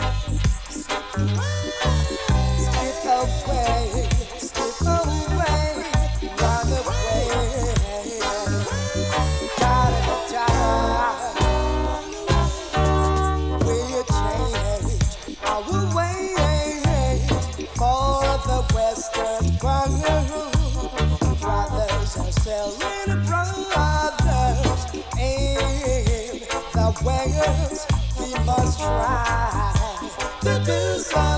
skip away, run away. Will change our ways for the Western world? Brothers are selling brothers in the West. We must try to do so.